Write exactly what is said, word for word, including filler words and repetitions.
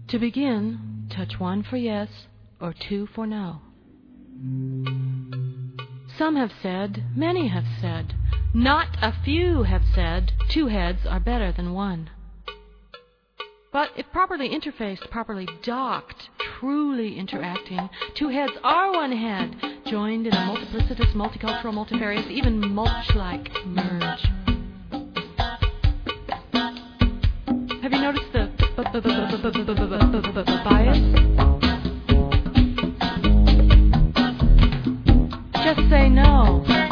To begin, touch one for yes or two for no. Some have said, many have said, not a few have said, two heads are better than one. But if properly interfaced, properly docked, truly interacting, two heads are one head, joined in a multiplicitous, multicultural, multifarious, even mulch-like merge. Have you noticed the bias? Just say no.